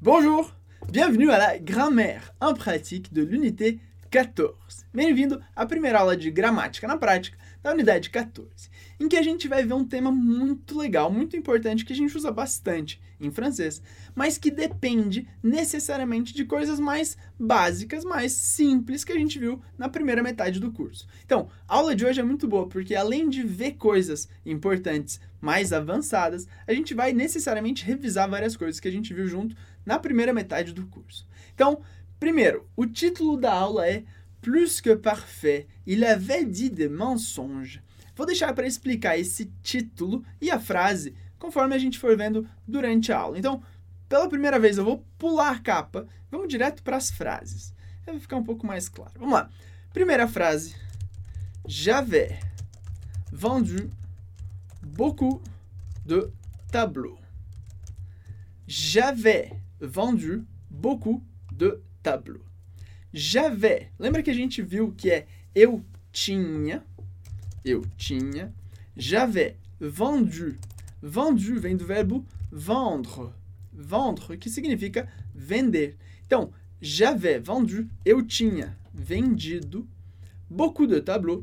Bonjour! Bienvenue à la grammaire en pratique de l'unité 14. Bem-vindo à primeira aula de gramática na prática da unidade 14, em que a gente vai ver um tema muito legal, muito importante, que a gente usa bastante em francês, mas que depende necessariamente de coisas mais básicas, mais simples que a gente viu na primeira metade do curso. Então, a aula de hoje é muito boa, porque além de ver coisas importantes mais avançadas, a gente vai necessariamente revisar várias coisas que a gente viu junto na primeira metade do curso. Então, primeiro, o título da aula é Plus que parfait, il avait dit des mensonges. Vou deixar para explicar esse título e a frase conforme a gente for vendo durante a aula. Então, pela primeira vez eu vou pular a capa, vamos direto para as frases. Vai ficar um pouco mais claro. Vamos lá. Primeira frase. J'avais vendu beaucoup de tableaux. J'avais vendu beaucoup de tableaux. J'avais, lembra que a gente viu que é eu tinha, j'avais vendu, vendu vem do verbo vendre, vendre, que significa vender. Então, j'avais vendu, eu tinha vendido, beaucoup de tableaux,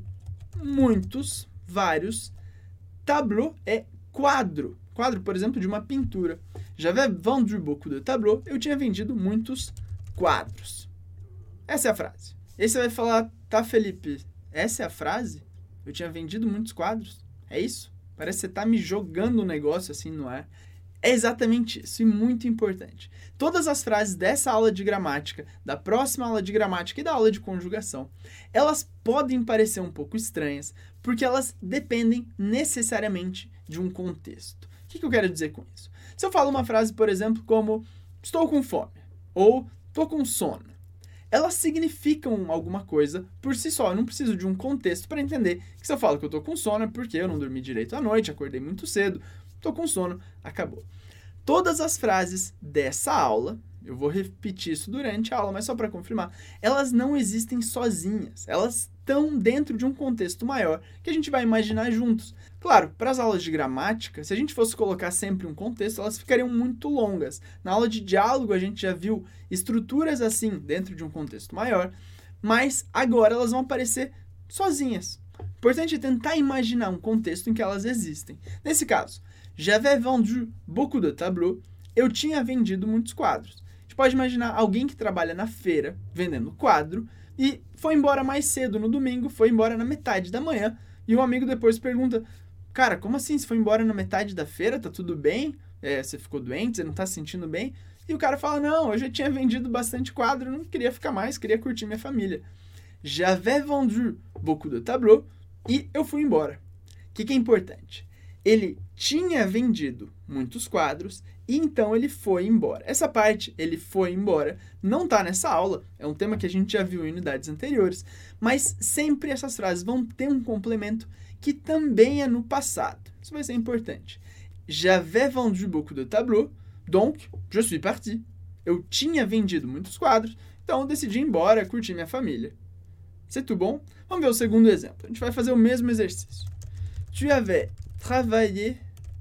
muitos, vários, tableau é quadro, quadro, por exemplo, de uma pintura. J'avais vendu beaucoup de tableaux, eu tinha vendido muitos quadros. Essa é a frase. E aí você vai falar, tá, Felipe, essa é a frase? Eu tinha vendido muitos quadros? É isso? Parece que você tá me jogando um negócio assim no ar. É exatamente isso, e muito importante. Todas as frases dessa aula de gramática, da próxima aula de gramática e da aula de conjugação, elas podem parecer um pouco estranhas, porque elas dependem necessariamente de um contexto. O que eu quero dizer com isso? Se eu falo uma frase, por exemplo, como estou com fome, ou estou com sono, elas significam alguma coisa por si só. Eu não preciso de um contexto para entender que se eu falo que eu estou com sono é porque eu não dormi direito à noite, acordei muito cedo, estou com sono, acabou. Todas as frases dessa aula, eu vou repetir isso durante a aula, mas só para confirmar, elas não existem sozinhas. Elas estão dentro de um contexto maior que a gente vai imaginar juntos. Claro, para as aulas de gramática, se a gente fosse colocar sempre um contexto, elas ficariam muito longas. Na aula de diálogo, a gente já viu estruturas assim dentro de um contexto maior, mas agora elas vão aparecer sozinhas. O importante é tentar imaginar um contexto em que elas existem. Nesse caso, j'avais vendu beaucoup de tableaux, eu tinha vendido muitos quadros. A gente pode imaginar alguém que trabalha na feira vendendo quadro e foi embora mais cedo no domingo, foi embora na metade da manhã e um amigo depois pergunta, cara, como assim? Você foi embora na metade da feira? Tá tudo bem? Você ficou doente? Você não tá se sentindo bem? E o cara fala, não, eu já tinha vendido bastante quadro, não queria ficar mais, queria curtir minha família. J'avais vendu beaucoup de tableaux e eu fui embora. O que é importante? Ele tinha vendido muitos quadros e então ele foi embora. Essa parte, ele foi embora, não está nessa aula, é um tema que a gente já viu em unidades anteriores, mas sempre essas frases vão ter um complemento que também é no passado. Isso vai ser importante. J'avais vendu beaucoup de tableaux, donc je suis parti. Eu tinha vendido muitos quadros, então eu decidi ir embora, curtir minha família. C'est tout bon? Vamos ver o segundo exemplo. A gente vai fazer o mesmo exercício. Tu avais travaillé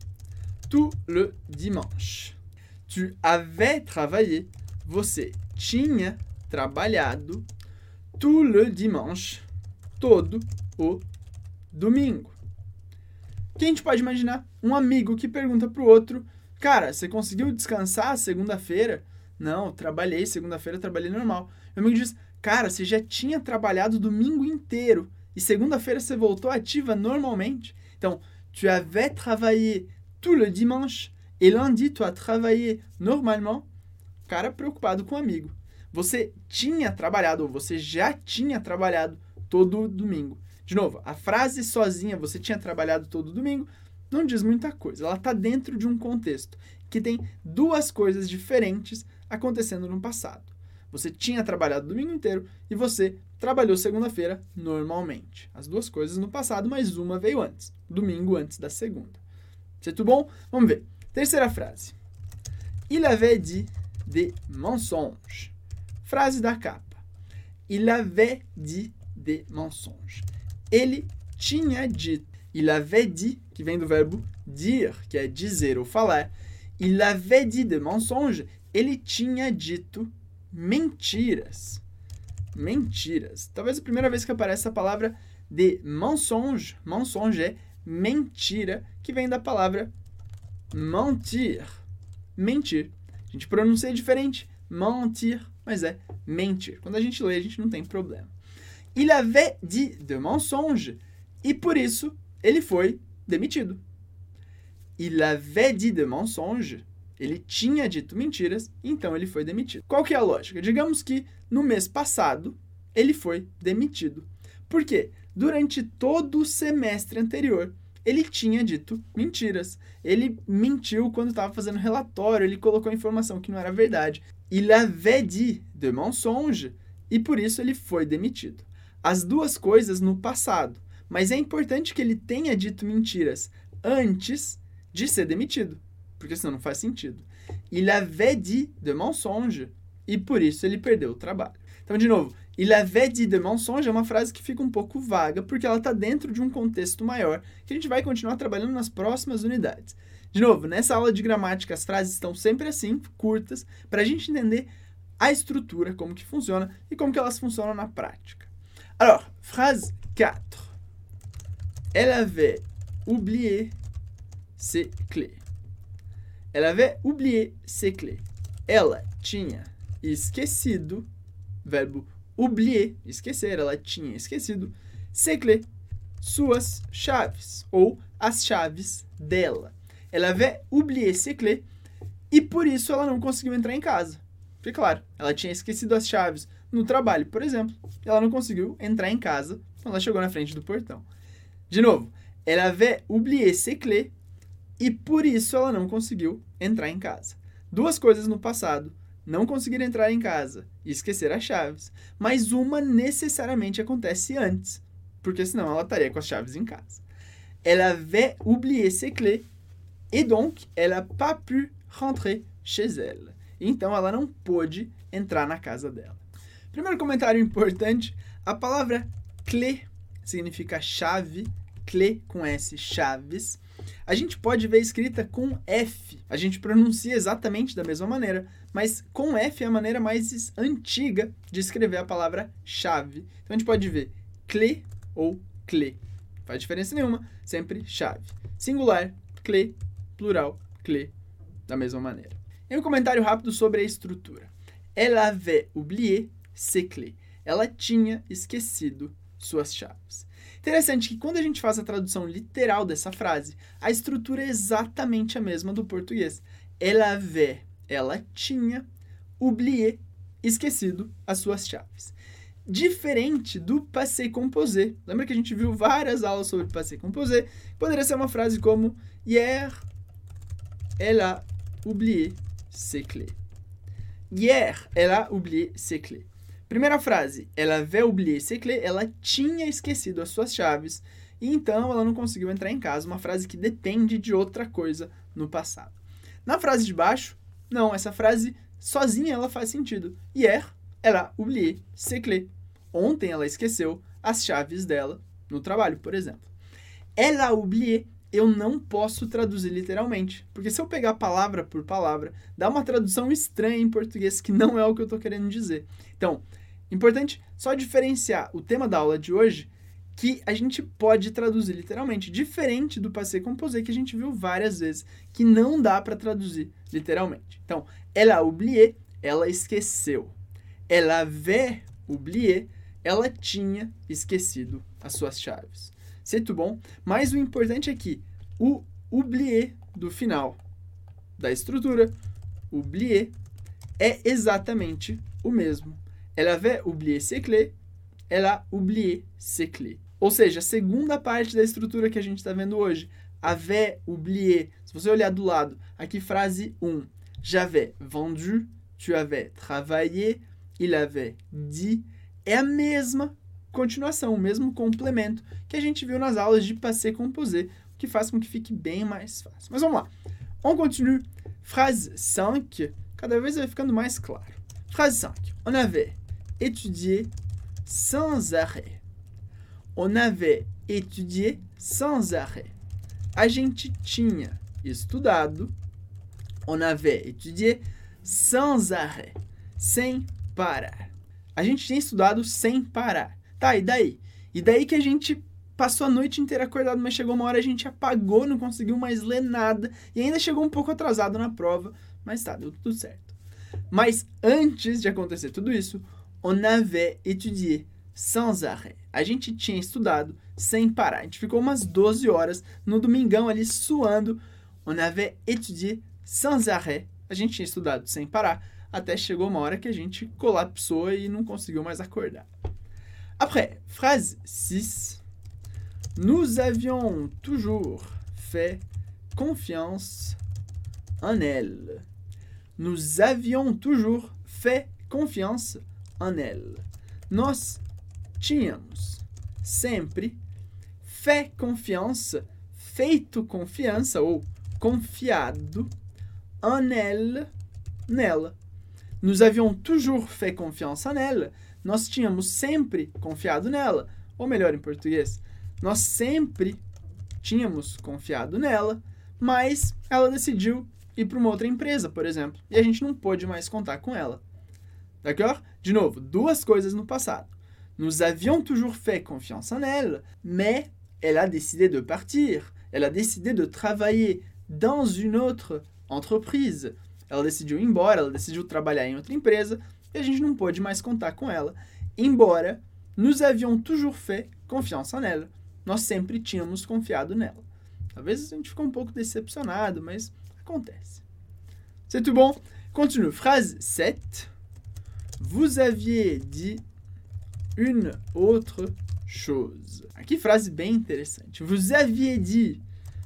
tout le dimanche. Tu avais travaillé. Você tinha trabalhado tout le dimanche. Todo o domingo. O que a gente pode imaginar? Um amigo que pergunta para o outro, cara, você conseguiu descansar segunda-feira? Não, trabalhei segunda-feira, trabalhei normal. O amigo diz, cara, você já tinha trabalhado o domingo inteiro e segunda-feira você voltou ativa normalmente. Então, tu avais travaillé tout le dimanche et lundi tu as travaillé normalement. Cara preocupado com o amigo. Você tinha trabalhado, ou você já tinha trabalhado todo domingo. De novo, a frase sozinha, você tinha trabalhado todo domingo, não diz muita coisa. Ela está dentro de um contexto que tem duas coisas diferentes acontecendo no passado. Você tinha trabalhado o domingo inteiro e você trabalhou segunda-feira normalmente. As duas coisas no passado, mas uma veio antes. Domingo antes da segunda. C'est tout bon? Vamos ver. Terceira frase. Il avait dit des mensonges. Frase da capa. Il avait dit des mensonges. Ele tinha dito. Il avait dit, que vem do verbo dire, que é dizer ou falar. Il avait dit des mensonges. ele tinha dito mentiras. Mentiras. Talvez a primeira vez que aparece a palavra de mensonge. Mensonge é mentira, que vem da palavra mentir. Mentir. A gente pronuncia diferente. Mentir, mas é mentir. Quando a gente lê, a gente não tem problema. Il avait dit de mensonge. E por isso, ele foi demitido. Il avait dit de mensonge. Ele tinha dito mentiras, então ele foi demitido. Qual que é a lógica? Digamos que no mês passado, ele foi demitido. Por quê? Durante todo o semestre anterior, ele tinha dito mentiras. Ele mentiu quando estava fazendo relatório, ele colocou informação que não era verdade. Il avait dit de mensonge, e por isso ele foi demitido. As duas coisas no passado, mas é importante que ele tenha dito mentiras antes de ser demitido, porque senão não faz sentido. Il avait dit de mensonge, e por isso ele perdeu o trabalho. Então, de novo, il avait dit de mensonge é uma frase que fica um pouco vaga, porque ela está dentro de um contexto maior, que a gente vai continuar trabalhando nas próximas unidades. De novo, nessa aula de gramática, as frases estão sempre assim, curtas, para a gente entender a estrutura, como que funciona e como que elas funcionam na prática. Alors, phrase 4. Elle avait oublié ses clés. Elle avait oublié ses clés. Ela tinha esquecido, verbo oublier, esquecer, ela tinha esquecido, ses clés, suas chaves, ou as chaves dela. Ela avait oublié ses clés, e por isso ela não conseguiu entrar em casa. Porque, claro, ela tinha esquecido as chaves no trabalho, por exemplo, e ela não conseguiu entrar em casa quando ela chegou na frente do portão. De novo, ela avait oublié ses clés, e por isso ela não conseguiu entrar em casa. Duas coisas no passado, não conseguir entrar em casa e esquecer as chaves, mas uma necessariamente acontece antes, porque senão ela estaria com as chaves em casa. Elle avait oublié ses clés, et donc elle n'a pas pu rentrer chez elle. Então ela não pôde entrar na casa dela. Primeiro comentário importante, a palavra clé significa chave, clé com S, chaves. A gente pode ver escrita com F. A gente pronuncia exatamente da mesma maneira, mas com F é a maneira mais antiga de escrever a palavra chave. Então a gente pode ver clé ou clé. Não faz diferença nenhuma, sempre chave. Singular, clé, plural, clé, da mesma maneira. E um comentário rápido sobre a estrutura. Elle avait oublié ses clés. Ela tinha esquecido suas chaves. Interessante que quando a gente faz a tradução literal dessa frase, a estrutura é exatamente a mesma do português. Elle avait, ela tinha, oublié, esquecido as suas chaves. Diferente do passé composé. Lembra que a gente viu várias aulas sobre passé composé? Poderia ser uma frase como hier, elle a oublié ses clés. Hier, elle a oublié ses clés. Primeira frase, ela avait oublié ses clés, ela tinha esquecido as suas chaves, e então ela não conseguiu entrar em casa, uma frase que depende de outra coisa no passado. Na frase de baixo, não, essa frase sozinha ela faz sentido. Hier, elle a oublié ses clés. Ontem ela esqueceu as chaves dela no trabalho, por exemplo. Elle a oublié, eu não posso traduzir literalmente, porque se eu pegar palavra por palavra, dá uma tradução estranha em português que não é o que eu estou querendo dizer. Então, importante só diferenciar o tema da aula de hoje, que a gente pode traduzir literalmente, diferente do passé composé que a gente viu várias vezes, que não dá para traduzir literalmente. Então, elle a oublié, ela esqueceu. Elle avait oublié, ela tinha esquecido as suas chaves. C'est bom? Mas o importante é que o oublié do final da estrutura, oublié, é exatamente o mesmo. Elle avait oublié ses clés, elle a oublié ses clés. Ou seja, a segunda parte da estrutura que a gente está vendo hoje, avait oublié. Se você olhar do lado, aqui frase 1. J'avais vendu, tu avais travaillé, il avait dit. É a mesma continuação, o mesmo complemento que a gente viu nas aulas de passé composé, o que faz com que fique bem mais fácil. Mas vamos lá. On continue. Phrase 5, cada vez vai ficando mais claro. Phrase 5. On avait étudié sans arrêt. On avait étudié sans arrêt. A gente tinha estudado. On avait étudié. sans arrêt. Sem parar. A gente tinha estudado sem parar. Tá, e daí? E daí que a gente passou a noite inteira acordado, mas chegou uma hora a gente apagou, não conseguiu mais ler nada e ainda chegou um pouco atrasado na prova, mas tá, deu tudo certo. Mas antes de acontecer tudo isso, on avait étudié sans arrêt. A gente tinha estudado sem parar. A gente ficou umas 12 horas no domingão ali suando. On avait étudié sans arrêt. A gente tinha estudado sem parar, até chegou uma hora que a gente colapsou e não conseguiu mais acordar. Après, phrase 6. Nous avions toujours fait confiance en elle. Nous avions toujours fait confiance en elle. Nós tínhamos sempre fait confiance, feito confiança ou confiado en elle, nela. Nous avions toujours fait confiance en elle. Nós tínhamos sempre confiado nela. Ou melhor, em português, nós sempre tínhamos confiado nela, mas ela decidiu ir para uma outra empresa, por exemplo, e a gente não pôde mais contar com ela. D'accord? De novo, duas coisas no passado. Nous avions toujours fait confiance en elle, mais elle a décidé de partir. Elle a décidé de travailler dans une autre entreprise. Ela decidiu ir embora, ela decidiu trabalhar em outra empresa, e a gente não pôde mais contar com ela. Embora nous avions toujours fait confiance en elle. Nós sempre tínhamos confiado nela. Talvez a gente ficou um pouco decepcionado, mas acontece. C'est tout bon? Continue. Phrase 7. Vous aviez dit une autre chose. Aqui frase bem interessante. Vous aviez dit.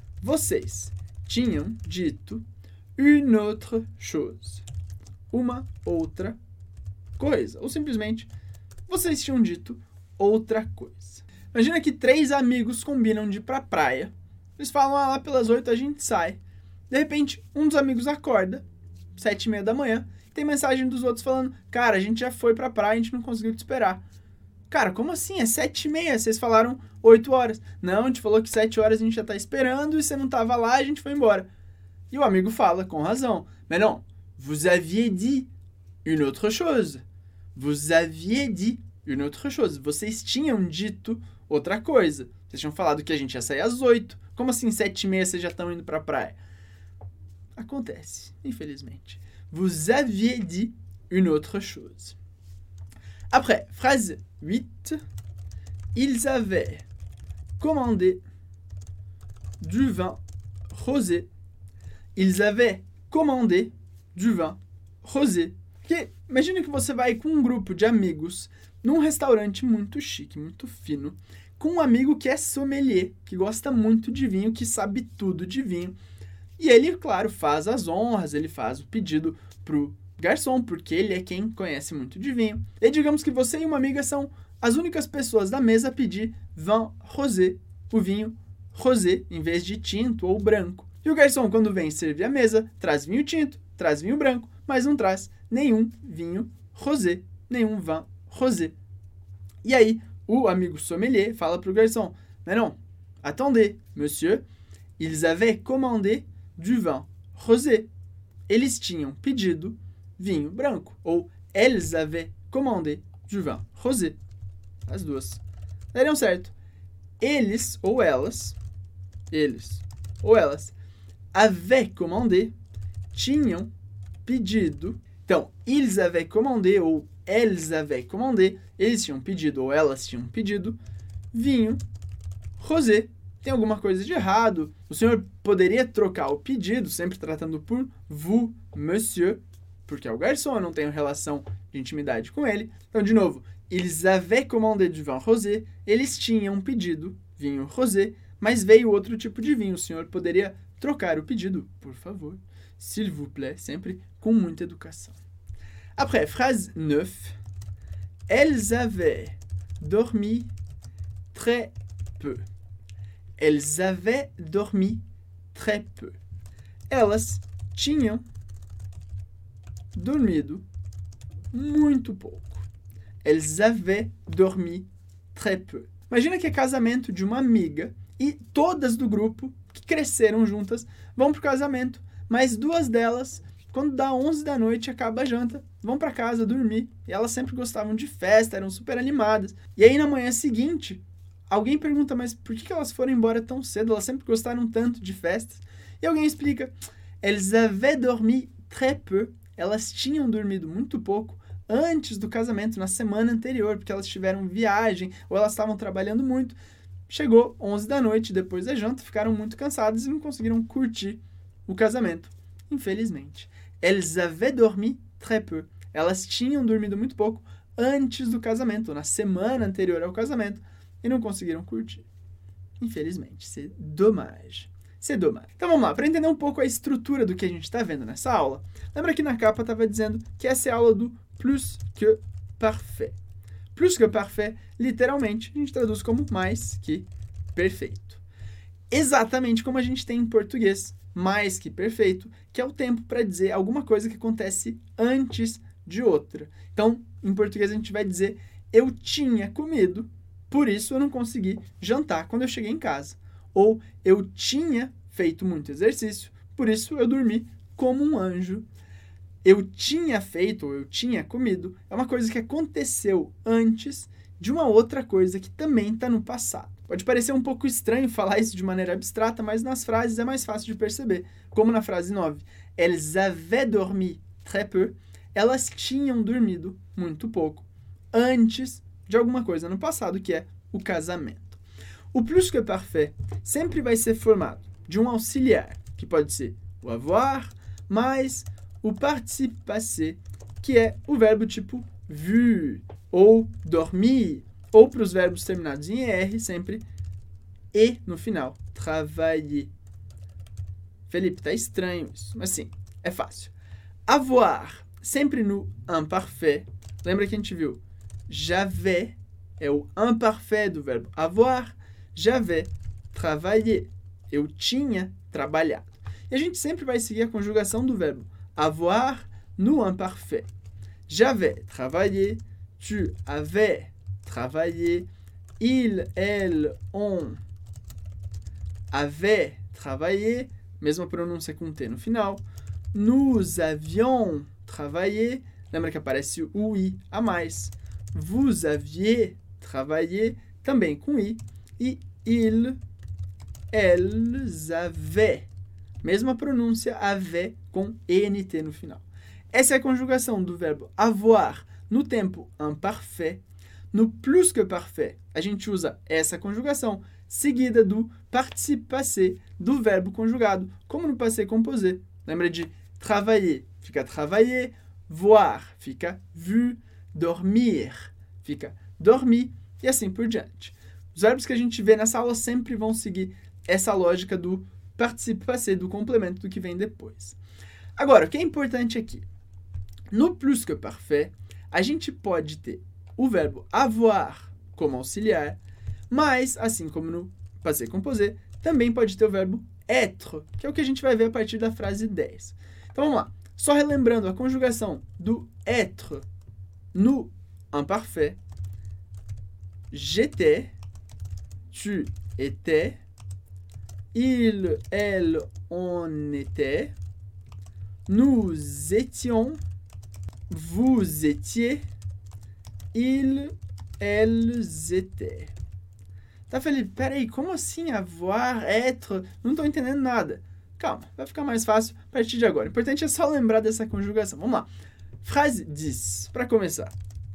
Vocês tinham dito une autre chose. Uma outra coisa. Ou simplesmente, vocês tinham dito outra coisa. Imagina que 3 amigos combinam de ir pra praia. Eles falam, lá pelas 8 a gente sai. De repente, um dos amigos acorda, 7h30 da manhã, tem mensagem dos outros falando, cara, a gente já foi pra praia, a gente não conseguiu te esperar. Cara, como assim? É 7h30, vocês falaram 8 horas. Não, a gente falou que 7 horas a gente já tá esperando e você não tava lá, a gente foi embora. E o amigo fala, com razão, mais non, vous aviez dit une autre chose. Vous aviez dit une autre chose. Vocês tinham dito outra coisa. Vocês tinham falado que a gente ia sair às 8. Como assim 7h30 vocês já estão indo pra praia? Acontece, infelizmente. Vous aviez dit une autre chose. Après, phrase 8. Ils avaient commandé du vin rosé. Ils avaient commandé du vin rosé. Porque imagina que você vai com um grupo de amigos num restaurante muito chique, muito fino, com um amigo que é sommelier, que gosta muito de vinho, que sabe tudo de vinho. E ele, claro, faz as honras, ele faz o pedido pro garçom, porque ele é quem conhece muito de vinho. E digamos que você e uma amiga são as únicas pessoas da mesa a pedir vin rosé, o vinho rosé, em vez de tinto ou branco. E o garçom, quando vem servir a mesa, traz vinho tinto, traz vinho branco, mas não traz nenhum vinho rosé, nenhum vin rosé. E aí, o amigo sommelier fala pro garçom, mais non, attendez, monsieur, ils avaient commandé du vin rosé. Eles tinham pedido vinho branco. Ou elles avaient commandé du vin rosé. As duas dariam certo. Eles ou elas avaient commandé, tinham pedido. Então, ils avaient commandé ou elles avaient commandé, eles tinham pedido ou elas tinham pedido vinho rosé. Tem alguma coisa de errado. O senhor poderia trocar o pedido, sempre tratando por vous, monsieur, porque é o garçom, eu não tenho relação de intimidade com ele. Então, de novo, ils avaient commandé du vin rosé, eles tinham pedido vinho rosé, mas veio outro tipo de vinho. O senhor poderia trocar o pedido, por favor, s'il vous plaît, sempre com muita educação. Après, phrase 9. Elles avaient dormi très peu. Elles avaient dormi très peu. Elas tinham dormido muito pouco. Elles avaient dormi très peu. Imagina que é casamento de uma amiga e todas do grupo que cresceram juntas vão pro casamento, mas 2 delas quando dá 11 da noite, acaba a janta, vão para casa dormir. E elas sempre gostavam de festa, eram super animadas. E aí, na manhã seguinte, alguém pergunta, mas por que elas foram embora tão cedo? Elas sempre gostaram tanto de festas. E alguém explica, elles avaient dormi très peu. Elas tinham dormido muito pouco antes do casamento, na semana anterior, porque elas tiveram viagem ou elas estavam trabalhando muito. Chegou 11 da noite, depois da janta, ficaram muito cansadas e não conseguiram curtir o casamento, infelizmente. Elles avaient dormi très peu. Elas tinham dormido muito pouco antes do casamento, na semana anterior ao casamento, e não conseguiram curtir. Infelizmente, c'est dommage. C'est dommage. Então vamos lá, para entender um pouco a estrutura do que a gente está vendo nessa aula, lembra que na capa estava dizendo que essa é a aula do plus que parfait. Plus que parfait, literalmente, a gente traduz como mais que perfeito. Exatamente como a gente tem em português, mais que perfeito, que é o tempo para dizer alguma coisa que acontece antes de outra. Então, em português a gente vai dizer, eu tinha comido, por isso eu não consegui jantar quando eu cheguei em casa. Ou, eu tinha feito muito exercício, por isso eu dormi como um anjo. Eu tinha feito, ou eu tinha comido, é uma coisa que aconteceu antes de uma outra coisa que também está no passado. Pode parecer um pouco estranho falar isso de maneira abstrata, mas nas frases é mais fácil de perceber. Como na frase 9, elles avaient dormi très peu, elas tinham dormido muito pouco, antes de alguma coisa no passado, que é o casamento. O plus que parfait sempre vai ser formado de um auxiliar, que pode ser o avoir, mais o participe passé, que é o verbo tipo vu, ou dormir, ou para os verbos terminados em ER, sempre e no final, travailler. Felipe, tá estranho isso, mas sim, é fácil. Avoir, sempre no imparfait, lembra que a gente viu? J'avais é o imparfait do verbo avoir, j'avais travaillé, eu tinha trabalhado. E a gente sempre vai seguir a conjugação do verbo avoir no imparfait. J'avais travaillé, tu avais travaillé, il, elle, on avait travaillé, mesma pronúncia com T no final. Nous avions travaillé, lembra que aparece o I a mais. Vous aviez travaillé, também com I. E il, elles avaient, mesma pronúncia, avait com ENT no final. Essa é a conjugação do verbo avoir no tempo imparfait. No plus que parfait, a gente usa essa conjugação seguida do participe passé do verbo conjugado, como no passé composé. Lembra de travailler, fica travailler, voir, fica vu, dormir, fica dormir, e assim por diante. Os verbos que a gente vê nessa aula sempre vão seguir essa lógica do participe passé, do complemento do que vem depois. Agora, o que é importante aqui? No plus que parfait, a gente pode ter o verbo avoir como auxiliar, mas, assim como no passé composé, também pode ter o verbo être, que é o que a gente vai ver a partir da frase 10. Então, vamos lá. Só relembrando a conjugação do être no imparfait. J'étais, tu étais, il, elle, on était, nous étions, vous étiez, ils, elles étaient. Tá, Felipe? Peraí, como assim avoir, être? Não estou entendendo nada. Calma, vai ficar mais fácil a partir de agora. O importante é só lembrar dessa conjugação. Vamos lá. Frase 10, para começar.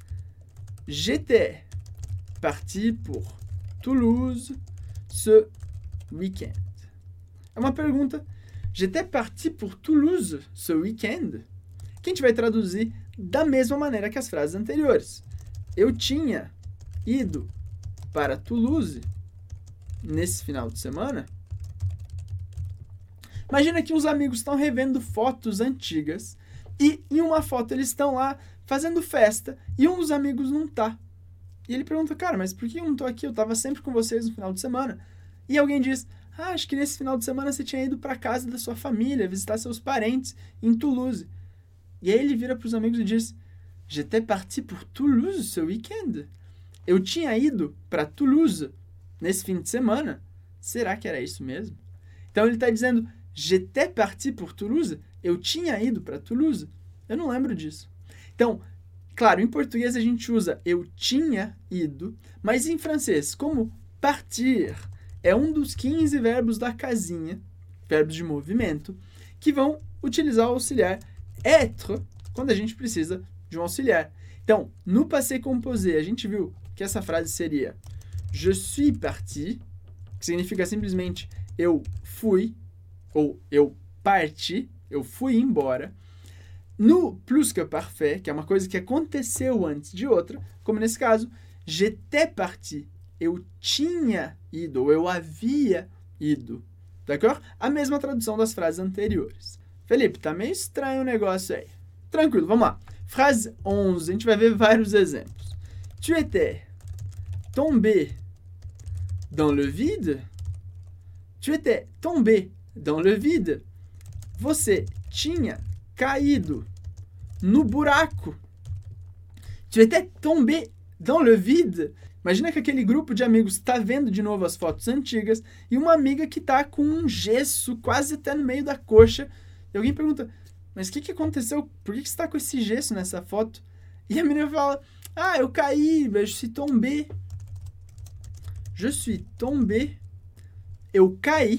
J'étais parti pour Toulouse ce week-end. É uma pergunta. J'étais parti pour Toulouse ce week-end? Que a gente vai traduzir da mesma maneira que as frases anteriores. Eu tinha ido para Toulouse nesse final de semana. Imagina que os amigos estão revendo fotos antigas e em uma foto eles estão lá fazendo festa e um dos amigos não tá. E ele pergunta, cara, mas por que eu não tô aqui? Eu tava sempre com vocês no final de semana. E alguém diz, acho que nesse final de semana você tinha ido para casa da sua família, visitar seus parentes em Toulouse. E aí ele vira para os amigos e diz, j'étais parti pour Toulouse ce week-end. Eu tinha ido para Toulouse nesse fim de semana. Será que era isso mesmo? Então ele está dizendo, j'étais parti pour Toulouse, eu tinha ido para Toulouse. Eu não lembro disso. Então, claro, em português a gente usa eu tinha ido, mas em francês, como partir é um dos 15 verbos da casinha, verbos de movimento, que vão utilizar o auxiliar être quando a gente precisa de um auxiliar. Então, no passé composé, a gente viu que essa frase seria je suis parti, que significa simplesmente eu fui, ou eu parti, eu fui embora. No plus que parfait, que é uma coisa que aconteceu antes de outra, como nesse caso, j'étais parti, eu tinha ido, ou eu havia ido. D'accord? A mesma tradução das frases anteriores. Felipe, tá meio estranho o negócio aí. Tranquilo, vamos lá. Frase 11, a gente vai ver vários exemplos. Tu étais tombé dans le vide? Tu étais tombé dans le vide? Você tinha caído no buraco. Tu étais tombé dans le vide? Imagina que aquele grupo de amigos está vendo de novo as fotos antigas e uma amiga que está com um gesso quase até no meio da coxa. E alguém pergunta, mas o que aconteceu? Por que você está com esse gesso nessa foto? E a menina fala, eu caí, je suis tombé. Je suis tombé. Eu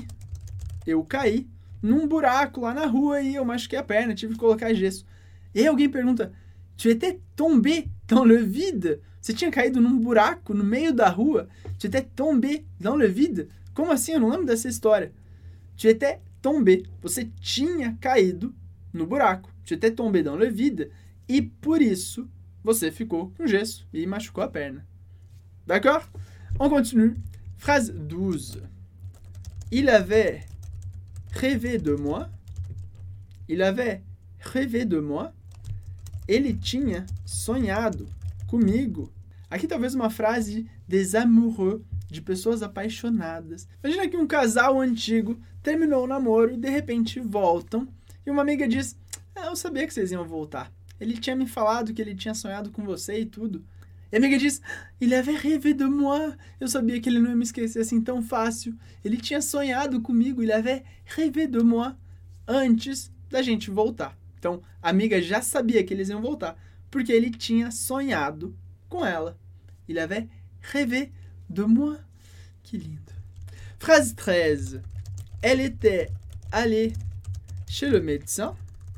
caí num buraco lá na rua e eu machuquei a perna, tive que colocar gesso. E aí alguém pergunta, tu étais tombé dans le vide? Você tinha caído num buraco no meio da rua? Tu étais tombé dans le vide? Como assim? Eu não lembro dessa história. Tu étais tombé. Você tinha caído no buraco. Tu étais tombé dans le vide. E por isso, você ficou com gesso e machucou a perna. D'accord? On continue. Phrase 12. Il avait rêvé de moi. Il avait rêvé de moi. Ele tinha sonhado comigo. Aqui talvez uma frase des amoureux, de pessoas apaixonadas. Imagina que um casal antigo terminou o namoro e de repente voltam e uma amiga diz, eu sabia que vocês iam voltar. Ele tinha me falado que ele tinha sonhado com você e tudo. E a amiga diz, il avait rêvé de moi. Eu sabia que ele não ia me esquecer assim tão fácil. Ele tinha sonhado comigo, il avait rêvé de moi, antes da gente voltar. Então, a amiga já sabia que eles iam voltar, porque ele tinha sonhado com ela. Il avait rêvé de moi. Que lindo. Phrase 13. Elle était allée chez le médecin.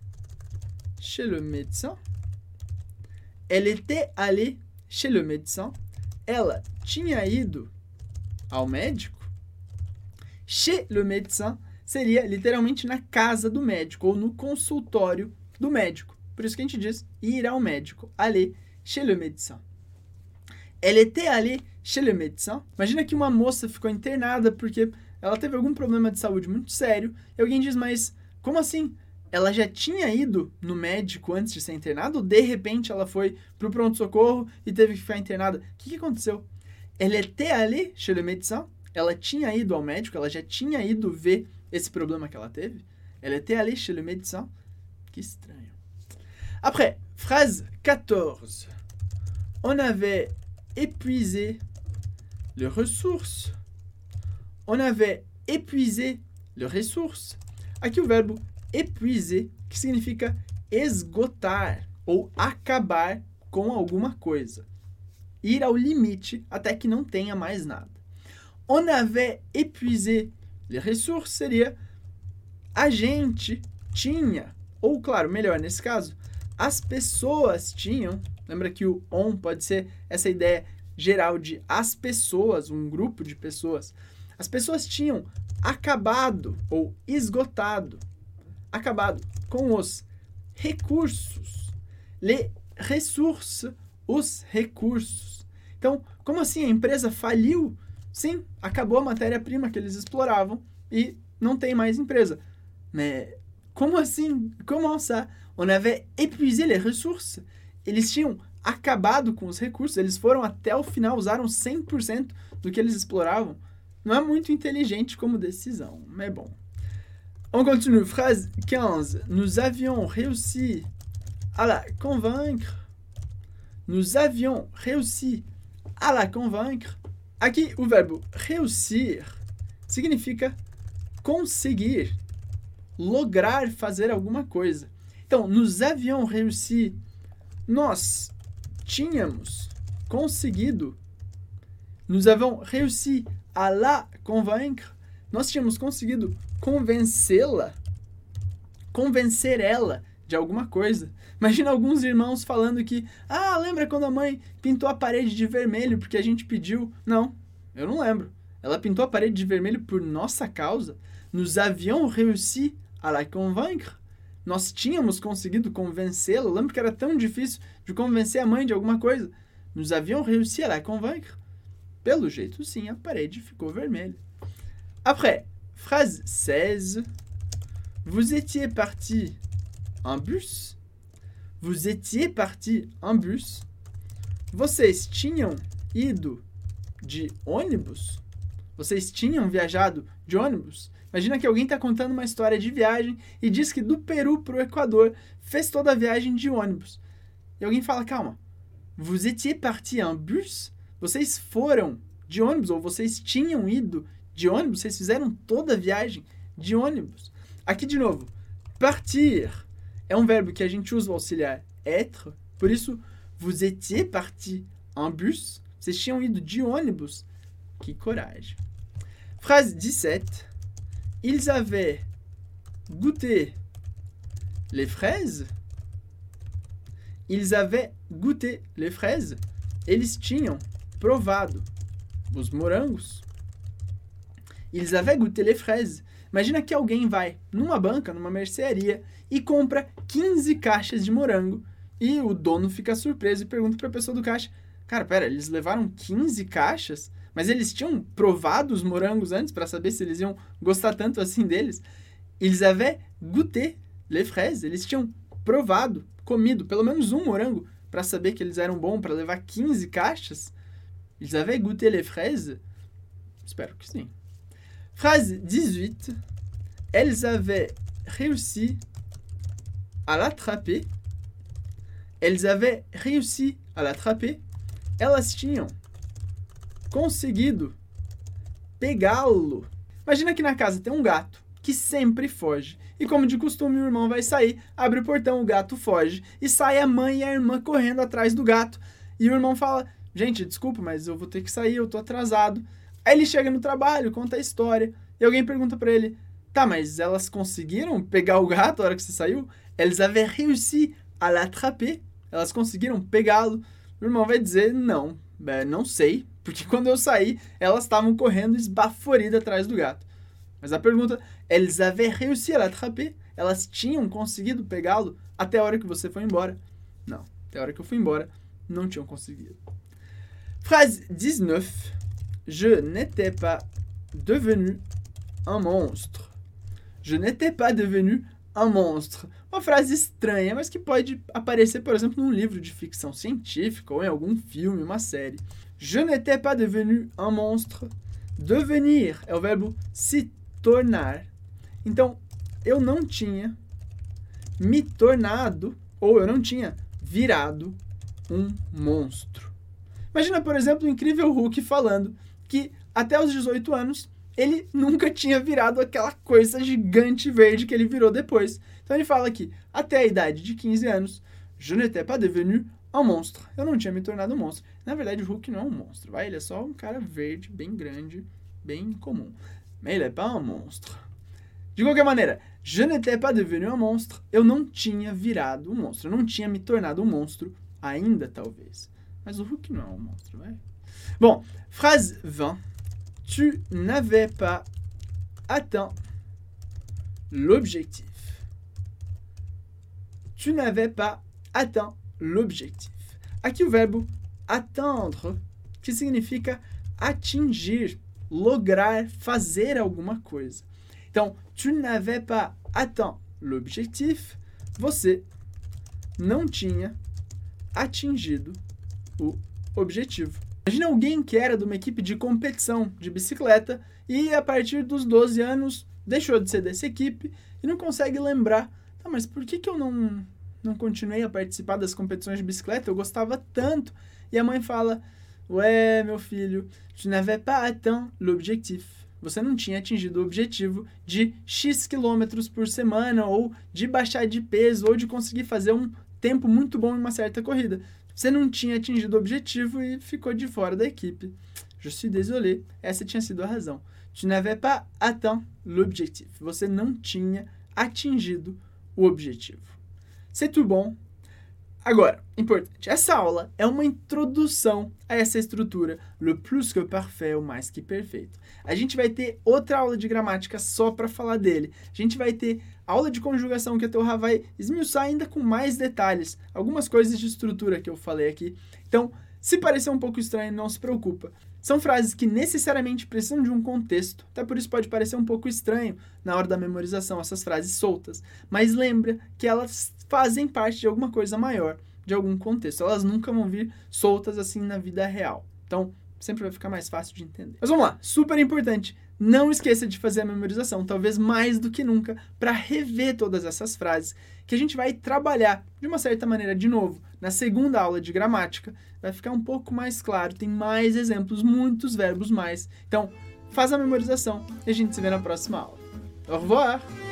Chez le médecin. Elle était allée chez le médecin. Ela tinha ido ao médico. Chez le médecin seria literalmente na casa do médico ou no consultório do médico. Por isso que a gente diz ir ao médico. Aller chez le médecin. Elle était allée chez le médecin. Imagina que uma moça ficou internada porque ela teve algum problema de saúde muito sério. E alguém diz, mas como assim? Ela já tinha ido no médico antes de ser internada? Ou de repente ela foi para o pronto-socorro e teve que ficar internada? O que aconteceu? Elle était allée chez le médecin. Ela tinha ido ao médico, ela já tinha ido ver esse problema que ela teve. Elle était allée chez le médecin. Que estranho. Après, phrase 14. On avait épuisé les ressources. On avait épuisé les ressources. Aqui o verbo épuiser, que significa esgotar ou acabar com alguma coisa. Ir ao limite até que não tenha mais nada. On avait épuisé les ressources seria a gente tinha, ou claro, melhor nesse caso, as pessoas tinham. Lembra que o on pode ser essa ideia geral de as pessoas, um grupo de pessoas. As pessoas tinham acabado ou esgotado, acabado com os recursos. Les ressources, os recursos. Então, como assim? A empresa faliu? Sim, acabou a matéria-prima que eles exploravam e não tem mais empresa. Mas como assim? Comment ça? On avait épuisé les ressources. Eles tinham acabado com os recursos, eles foram até o final, usaram 100% do que eles exploravam. Não é muito inteligente como decisão, mas é bom. On continue. Phrase 15. Nous avions réussi à la convaincre. Nous avions réussi à la convaincre. Aqui o verbo réussir significa conseguir. lograr fazer alguma coisa. Então, nous avions réussi, nós tínhamos conseguido, nous avons réussi à la convaincre, nós tínhamos conseguido convencê-la, convencer ela de alguma coisa. Imagina alguns irmãos falando que, lembra quando a mãe pintou a parede de vermelho porque a gente pediu? Não, eu não lembro. Ela pintou a parede de vermelho por nossa causa. Nous avions réussi à la convaincre. Nós tínhamos conseguido convencê-la. Lembra que era tão difícil de convencer a mãe de alguma coisa? Nous avions réussi à la convaincre. Pelo jeito, sim, a parede ficou vermelha. Après, phrase 16. Vous étiez parti en bus? Vous étiez parti en bus? Vocês tinham ido de ônibus? Vocês tinham viajado de ônibus? Imagina que alguém está contando uma história de viagem e diz que do Peru para o Equador fez toda a viagem de ônibus. E alguém fala, calma, vous étiez parti en bus? Vocês foram de ônibus ou vocês tinham ido de ônibus? Vocês fizeram toda a viagem de ônibus? Aqui de novo, partir é um verbo que a gente usa o auxiliar être, por isso, vous étiez parti en bus? Vocês tinham ido de ônibus? Que coragem. Phrase 17. Ils avaient goûté les fraises? Ils avaient goûté les fraises? Eles tinham provado os morangos? Ils avaient goûté les fraises. Imagina que alguém vai numa banca, numa mercearia, e compra 15 caixas de morango. E o dono fica surpreso e pergunta para a pessoa do caixa, cara, pera, eles levaram 15 caixas? Mas eles tinham provado os morangos antes para saber se eles iam gostar tanto assim deles? Ils avaient goûté les fraises. Eles tinham provado, comido pelo menos um morango para saber que eles eram bons para levar 15 caixas? Ils avaient goûté les fraises? Espero que sim. Phrase 18. Elles avaient réussi à l'attraper. Elles avaient réussi à l'attraper. Elas tinham conseguido pegá-lo. Imagina que na casa tem um gato que sempre foge. E como de costume, o irmão vai sair, abre o portão, o gato foge. E sai a mãe e a irmã correndo atrás do gato. E o irmão fala, gente, desculpa, mas eu vou ter que sair, eu tô atrasado. Aí ele chega no trabalho, conta a história. E alguém pergunta pra ele, tá, mas elas conseguiram pegar o gato na hora que você saiu? Elles avaient réussi à l'attraper. Elas conseguiram pegá-lo. O irmão vai dizer, não, não sei. Porque quando eu saí, elas estavam correndo esbaforidas atrás do gato. Mas a pergunta, elles avaient réussi à l'attraper? Elas tinham conseguido pegá-lo até a hora que você foi embora? Não, até a hora que eu fui embora, não tinham conseguido. Phrase 19. Je n'étais pas devenu un monstre. Je n'étais pas devenu un monstre. Uma frase estranha, mas que pode aparecer, por exemplo, num livro de ficção científica ou em algum filme, uma série. Je n'étais pas devenu un monstre. Devenir é o verbo se tornar. Então, eu não tinha me tornado, ou eu não tinha virado um monstro. Imagina, por exemplo, o incrível Hulk falando que até os 18 anos ele nunca tinha virado aquela coisa gigante verde que ele virou depois. Então ele fala que até a idade de 15 anos, je n'étais pas devenu un monstre. Eu não tinha me tornado um monstro. Na verdade, o Hulk não é um monstro, vai? Ele é só um cara verde, bem grande, bem comum. Mais il n'est pas un monstre. De qualquer maneira, je n'étais pas devenu un monstre. Eu não tinha virado um monstro. Eu não tinha me tornado um monstro ainda, talvez. Mas o Hulk não é um monstro, vai? Bon, phrase 20. Tu n'avais pas atteint l'objectif. Tu n'avais pas atteint l'objectif. Aqui o verbo atteindre, que significa atingir, lograr, fazer alguma coisa. Então, tu n'avais pas atteint l'objectif. Você não tinha atingido o objetivo. Imagina alguém que era de uma equipe de competição de bicicleta e a partir dos 12 anos deixou de ser dessa equipe e não consegue lembrar, tá, mas por que eu não continuei a participar das competições de bicicleta? Eu gostava tanto. E a mãe fala, ué, meu filho, tu n'avais pas atteint l'objectif. você não tinha atingido o objetivo de X quilômetros por semana, ou de baixar de peso, ou de conseguir fazer um tempo muito bom em uma certa corrida. Você não tinha atingido o objetivo e ficou de fora da equipe. Je suis désolé, essa tinha sido a razão. Tu n'avais pas atteint l'objectif. Você não tinha atingido o objetivo. C'est tout bon. Agora, importante, essa aula é uma introdução a essa estrutura, le plus que parfait, o mais que perfeito. A gente vai ter outra aula de gramática só para falar dele. A gente vai ter aula de conjugação que a Torra vai esmiuçar ainda com mais detalhes, algumas coisas de estrutura que eu falei aqui. Então, se parecer um pouco estranho, não se preocupa. São frases que necessariamente precisam de um contexto, até por isso pode parecer um pouco estranho na hora da memorização, essas frases soltas. Mas lembra que elas fazem parte de alguma coisa maior, de algum contexto. Elas nunca vão vir soltas assim na vida real. Então, sempre vai ficar mais fácil de entender. Mas vamos lá, super importante. Não esqueça de fazer a memorização, talvez mais do que nunca, para rever todas essas frases, que a gente vai trabalhar de uma certa maneira de novo. Na segunda aula de gramática, vai ficar um pouco mais claro, tem mais exemplos, muitos verbos mais. Então, faz a memorização e a gente se vê na próxima aula. Au revoir!